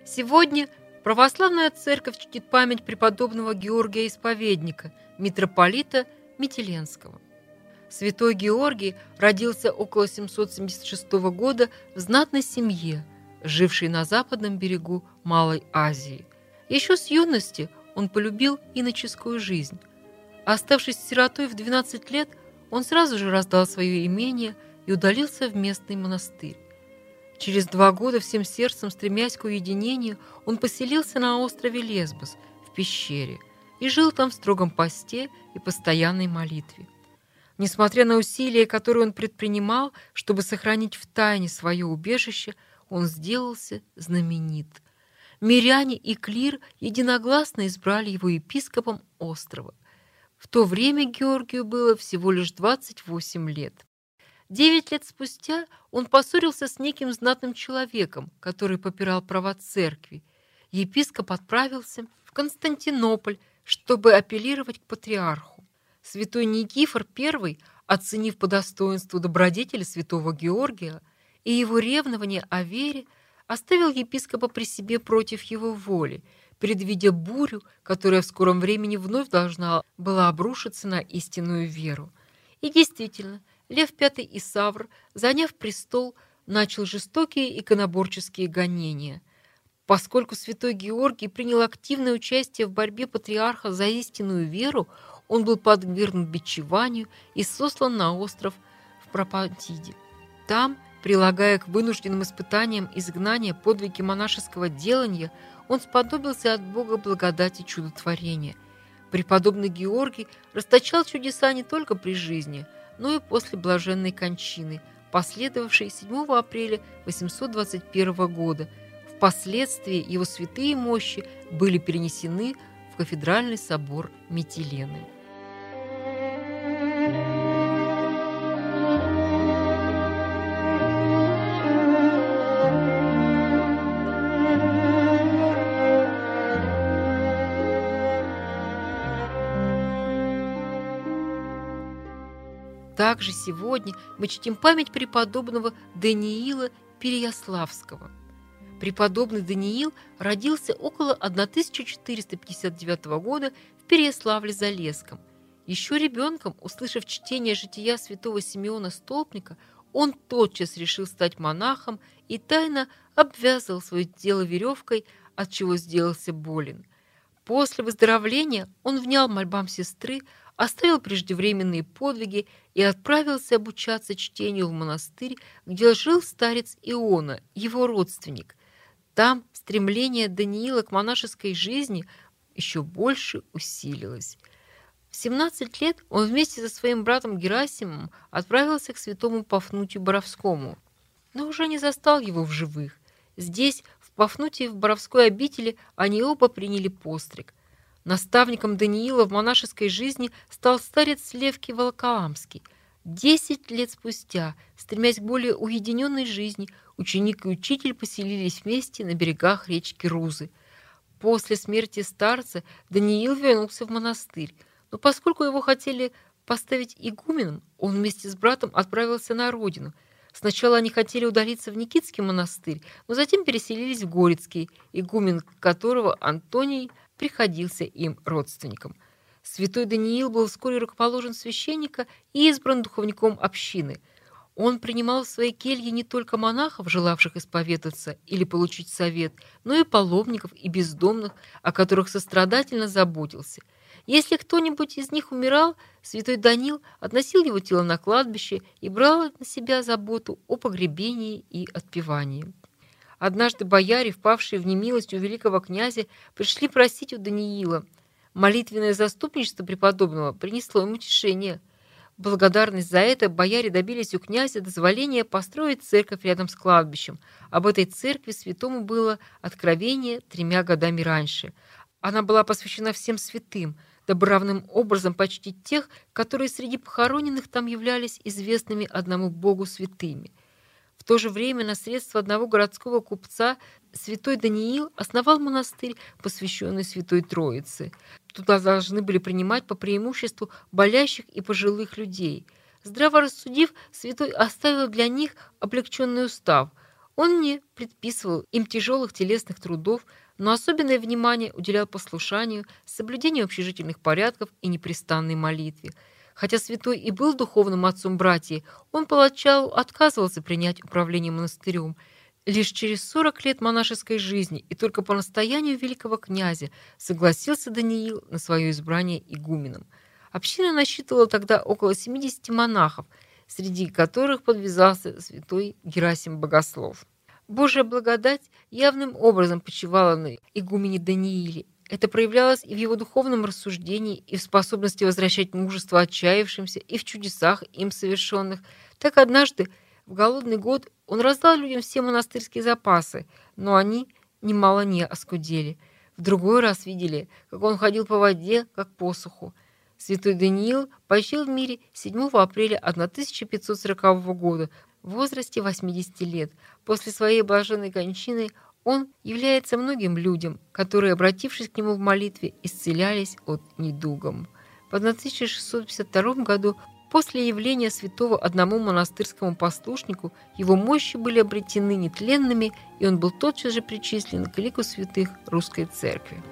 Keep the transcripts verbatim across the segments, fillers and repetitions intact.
Сегодня православная церковь чтит память преподобного Георгия Исповедника, митрополита Метеленского. Святой Георгий родился около семьсот семьдесят шестого года в знатной семье, жившей на западном берегу Малой Азии. Еще с юности он полюбил иноческую жизнь. Оставшись сиротой в двенадцать лет, он сразу же раздал свое имение и удалился в местный монастырь. Через два года, всем сердцем стремясь к уединению, он поселился на острове Лесбос, в пещере, и жил там в строгом посте и постоянной молитве. Несмотря на усилия, которые он предпринимал, чтобы сохранить в тайне свое убежище, он сделался знаменит. Миряне и клир единогласно избрали его епископом острова. В то время Георгию было всего лишь двадцать восемь лет. Девять лет спустя он поссорился с неким знатным человеком, который попирал права церкви. Епископ отправился в Константинополь, чтобы апеллировать к патриарху. Святой Никифор I, оценив по достоинству добродетели святого Георгия и его ревнование о вере, оставил епископа при себе против его воли, предвидя бурю, которая в скором времени вновь должна была обрушиться на истинную веру. И действительно, Лев Пятый Исавр, заняв престол, начал жестокие иконоборческие гонения. Поскольку святой Георгий принял активное участие в борьбе патриарха за истинную веру, он был подвергнут бичеванию и сослан на остров в Пропантиде. Там, прилагая к вынужденным испытаниям изгнания подвиги монашеского делания, он сподобился от Бога благодати чудотворения. Преподобный Георгий расточал чудеса не только при жизни, но и после блаженной кончины, последовавшей седьмого апреля восемьсот двадцать первого года. Впоследствии его святые мощи были перенесены в кафедральный собор Митилены. Также сегодня мы чтим память преподобного Даниила Переяславского. Преподобный Даниил родился около тысяча четыреста пятьдесят девятого года в Переяславле-Залесском. Еще ребенком, услышав чтение жития святого Симеона Столпника, он тотчас решил стать монахом и тайно обвязывал свое тело веревкой, от чего сделался болен. После выздоровления он внял мольбам сестры, оставил преждевременные подвиги и отправился обучаться чтению в монастырь, где жил старец Иона, его родственник. Там стремление Даниила к монашеской жизни еще больше усилилось. В семнадцать лет он вместе со своим братом Герасимом отправился к святому Пафнутию Боровскому, но уже не застал его в живых. Здесь, в Пафнутии, в Боровской обители, они оба приняли постриг. Наставником Даниила в монашеской жизни стал старец Левкий Волоколамский. Десять лет спустя, стремясь к более уединенной жизни, ученик и учитель поселились вместе на берегах речки Рузы. После смерти старца Даниил вернулся в монастырь, но поскольку его хотели поставить игуменом, он вместе с братом отправился на родину. Сначала они хотели удалиться в Никитский монастырь, но затем переселились в Горецкий, игумен которого Антоний приходился им родственником. Святой Даниил был вскоре рукоположен священника и избран духовником общины. Он принимал в своей келье не только монахов, желавших исповедаться или получить совет, но и паломников и бездомных, о которых сострадательно заботился. Если кто-нибудь из них умирал, святой Даниил относил его тело на кладбище и брал на себя заботу о погребении и отпевании. Однажды бояре, впавшие в немилость у великого князя, пришли просить у Даниила. Молитвенное заступничество преподобного принесло им утешение. В благодарность за это бояре добились у князя дозволения построить церковь рядом с кладбищем. Об этой церкви святому было откровение тремя годами раньше. Она была посвящена всем святым, дабы равным образом почтить тех, которые среди похороненных там являлись известными одному Богу святыми. В то же время на средства одного городского купца святой Даниил основал монастырь, посвященный Святой Троице. Туда должны были принимать по преимуществу болящих и пожилых людей. Здраво рассудив, святой оставил для них облегченный устав. Он не предписывал им тяжелых телесных трудов, но особенное внимание уделял послушанию, соблюдению общежительных порядков и непрестанной молитве. Хотя святой и был духовным отцом братьев, он поначалу отказывался принять управление монастырем. Лишь через сорок лет монашеской жизни и только по настоянию великого князя согласился Даниил на свое избрание игуменом. Община насчитывала тогда около семидесяти монахов, среди которых подвязался святой Герасим Богослов. Божья благодать явным образом почивала на игумене Данииле. Это проявлялось и в его духовном рассуждении, и в способности возвращать мужество отчаявшимся, и в чудесах им совершенных. Так однажды, в голодный год, он раздал людям все монастырские запасы, но они немало не оскудели. В другой раз видели, как он ходил по воде, как по суху. Святой Даниил почил в мире седьмого апреля тысяча пятьсот сорокового года в возрасте восьмидесяти лет. После своей блаженной кончины он является многим людям, которые, обратившись к нему в молитве, исцелялись от недугом. В тысяча шестьсот пятьдесят втором году, после явления святого одному монастырскому послушнику, его мощи были обретены нетленными, и он был тотчас же причислен к лику святых Русской Церкви.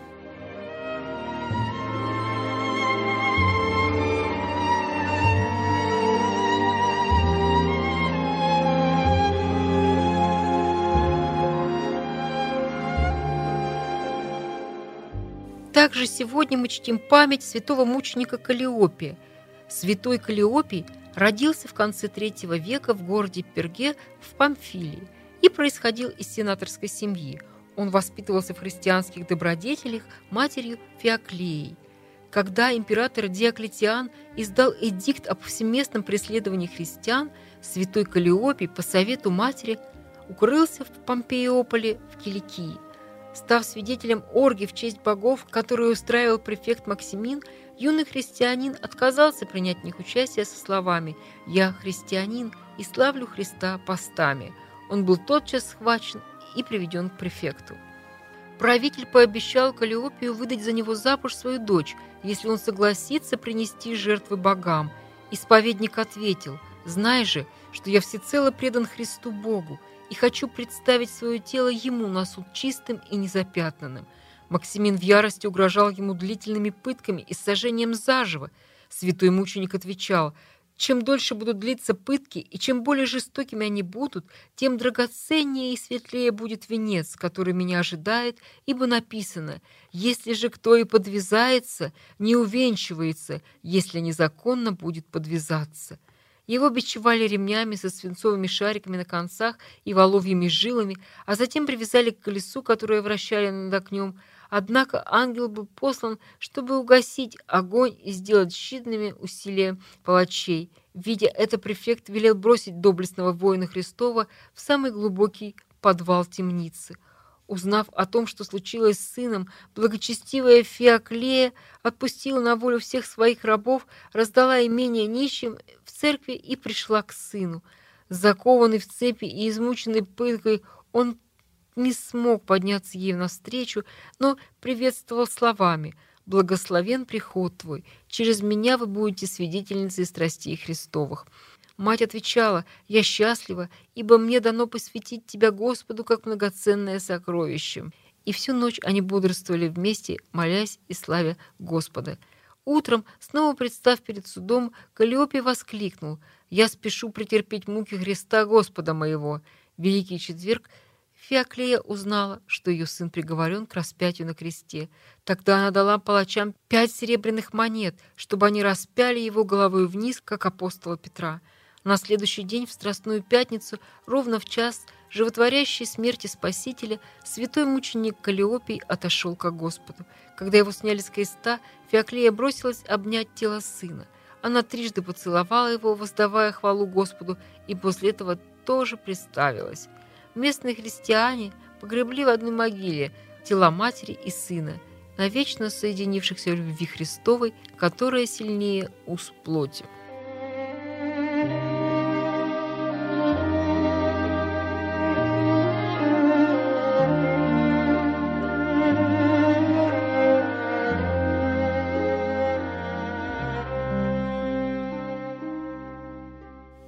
Также сегодня мы чтим память святого мученика Каллиопия. Святой Каллиопий родился в конце третьего века в городе Перге в Памфилии и происходил из сенаторской семьи. Он воспитывался в христианских добродетелях матерью Феоклеей. Когда император Диоклетиан издал эдикт о повсеместном преследовании христиан, святой Каллиопий по совету матери укрылся в Помпеиополе в Киликии. Став свидетелем оргий в честь богов, которую устраивал префект Максимин, юный христианин отказался принять в них участие со словами «Я христианин и славлю Христа постами». Он был тотчас схвачен и приведен к префекту. Правитель пообещал Каллиопию выдать за него замуж свою дочь, если он согласится принести жертвы богам. Исповедник ответил: «Знай же, что я всецело предан Христу Богу, и хочу представить свое тело ему на суд чистым и незапятнанным». Максимин в ярости угрожал ему длительными пытками и сожжением заживо. Святой мученик отвечал: «Чем дольше будут длиться пытки, и чем более жестокими они будут, тем драгоценнее и светлее будет венец, который меня ожидает, ибо написано: если же кто и подвязается, не увенчивается, если незаконно будет подвязаться». Его бичевали ремнями со свинцовыми шариками на концах и воловьими жилами, а затем привязали к колесу, которое вращали над огнем. Однако ангел был послан, чтобы угасить огонь и сделать щадными усилия палачей. Видя это, префект велел бросить доблестного воина Христова в самый глубокий подвал темницы. Узнав о том, что случилось с сыном, благочестивая Феоклея отпустила на волю всех своих рабов, раздала имение нищим в церкви и пришла к сыну. Закованный в цепи и измученный пыткой, он не смог подняться ей навстречу, но приветствовал словами: «Благословен приход твой, через меня вы будете свидетельницей страстей Христовых». Мать отвечала: «Я счастлива, ибо мне дано посвятить тебя Господу как многоценное сокровище». И всю ночь они бодрствовали вместе, молясь и славя Господа. Утром, снова представ перед судом, Каллиопий воскликнул: «Я спешу претерпеть муки Христа Господа моего». Великий четверг Феоклея узнала, что ее сын приговорен к распятию на кресте. Тогда она дала палачам пять серебряных монет, чтобы они распяли его головой вниз, как апостола Петра. На следующий день, в Страстную пятницу, ровно в час животворящей смерти Спасителя, святой мученик Каллиопий отошел ко Господу. Когда его сняли с креста, Феоклея бросилась обнять тело сына. Она трижды поцеловала его, воздавая хвалу Господу, и после этого тоже представилась. Местные христиане погребли в одной могиле тела матери и сына, навечно соединившихся в любви Христовой, которая сильнее уз плоти.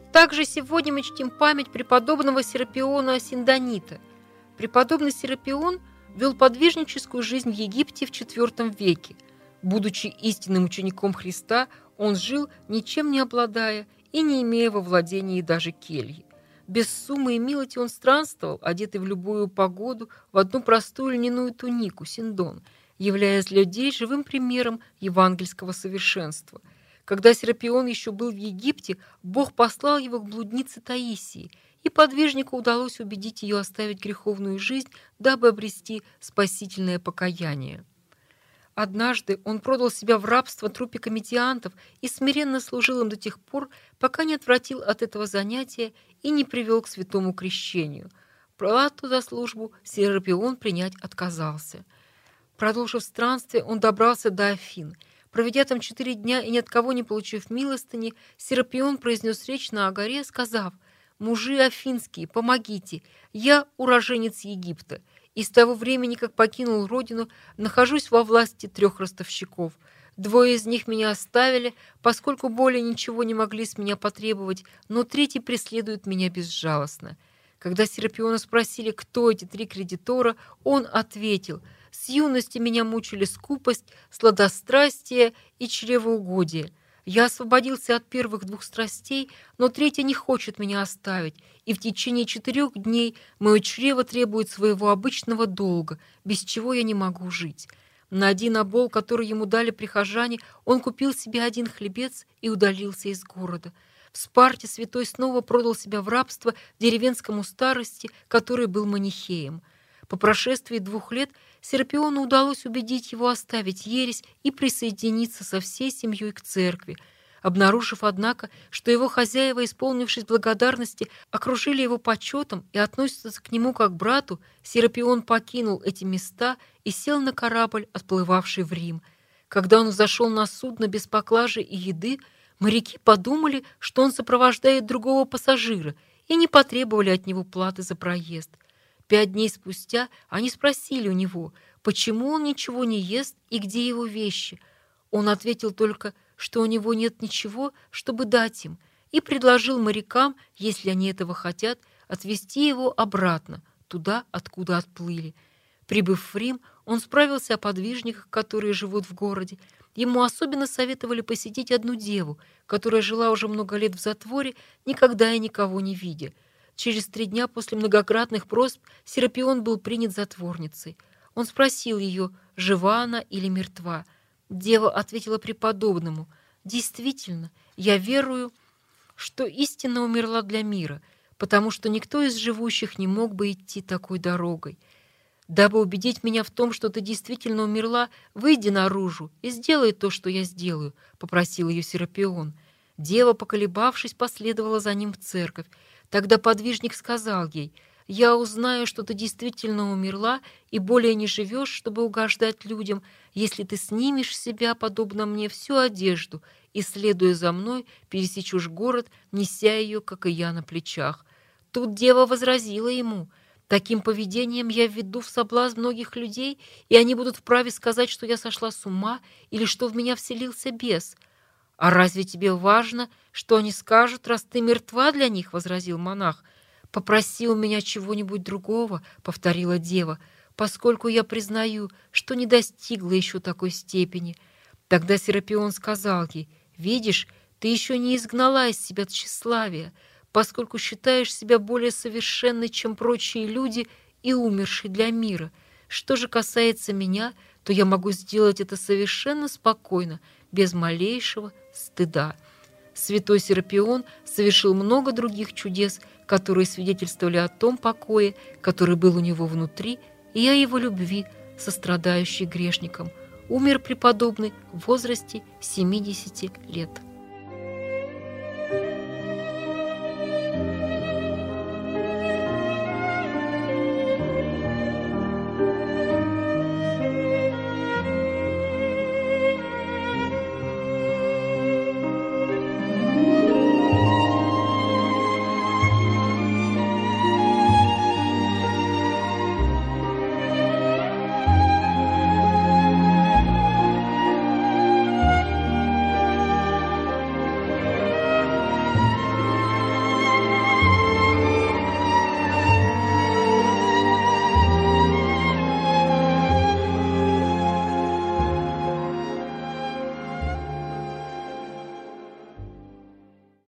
Также сегодня мы чтим память преподобного Серапиона Синдонита. Преподобный Серапион вел подвижническую жизнь в Египте в четвёртом веке. Будучи истинным учеником Христа, он жил, ничем не обладая и не имея во владении даже кельи. Без суммы и милости он странствовал, одетый в любую погоду, в одну простую льняную тунику, синдон, являясь для людей живым примером евангельского совершенства. Когда Серапион еще был в Египте, Бог послал его к блуднице Таисии, и подвижнику удалось убедить ее оставить греховную жизнь, дабы обрести спасительное покаяние. Однажды он продал себя в рабство труппе комедиантов и смиренно служил им до тех пор, пока не отвратил от этого занятия и не привел к святому крещению. Плату за службу Серапион принять отказался. Продолжив странствие, он добрался до Афин. Проведя там четыре дня и ни от кого не получив милостыни, Серапион произнес речь на Агаре, сказав: «Мужи афинские, помогите! Я уроженец Египта, и с того времени, как покинул родину, нахожусь во власти трех ростовщиков. Двое из них меня оставили, поскольку более ничего не могли с меня потребовать, но третий преследует меня безжалостно». Когда Серапиона спросили, кто эти три кредитора, он ответил: «С юности меня мучили скупость, сладострастие и чревоугодие. Я освободился от первых двух страстей, но третья не хочет меня оставить, и в течение четырех дней мое чрево требует своего обычного долга, без чего я не могу жить». На один обол, который ему дали прихожане, он купил себе один хлебец и удалился из города. В Спарте святой снова продал себя в рабство деревенскому старости, который был манихеем. По прошествии двух лет Серапиону удалось убедить его оставить ересь и присоединиться со всей семьей к церкви. Обнаружив, однако, что его хозяева, исполнившись благодарности, окружили его почетом и относятся к нему как к брату, Серапион покинул эти места и сел на корабль, отплывавший в Рим. Когда он взошел на судно без поклажи и еды, моряки подумали, что он сопровождает другого пассажира, и не потребовали от него платы за проезд. Пять дней спустя они спросили у него, почему он ничего не ест и где его вещи. Он ответил только, что у него нет ничего, чтобы дать им, и предложил морякам, если они этого хотят, отвезти его обратно, туда, откуда отплыли. Прибыв в Рим, он справился о подвижниках, которые живут в городе. Ему особенно советовали посетить одну деву, которая жила уже много лет в затворе, никогда и никого не видя. Через три дня после многократных просьб Серапион был принят затворницей. Он спросил ее, жива она или мертва. Дева ответила преподобному: «Действительно, я верую, что истина умерла для мира, потому что никто из живущих не мог бы идти такой дорогой. Дабы убедить меня в том, что ты действительно умерла, выйди наружу и сделай то, что я сделаю», — попросил ее Серапион. Дева, поколебавшись, последовала за ним в церковь. Тогда подвижник сказал ей: «Я узнаю, что ты действительно умерла и более не живешь, чтобы угождать людям, если ты снимешь с себя, подобно мне, всю одежду и, следуя за мной, пересечешь город, неся ее, как и я, на плечах». Тут дева возразила ему: «Таким поведением я введу в соблазн многих людей, и они будут вправе сказать, что я сошла с ума или что в меня вселился бес». «А разве тебе важно, что они скажут, раз ты мертва для них?» — возразил монах. «Попроси у меня чего-нибудь другого», — повторила дева, «поскольку я признаю, что не достигла еще такой степени». Тогда Серапион сказал ей: «Видишь, ты еще не изгнала из себя тщеславие, поскольку считаешь себя более совершенной, чем прочие люди, и умершей для мира. Что же касается меня, то я могу сделать это совершенно спокойно, без малейшего стыда». Святой Серапион совершил много других чудес, которые свидетельствовали о том покое, который был у него внутри, и о его любви, сострадающей грешникам. Умер преподобный в возрасте семидесяти лет.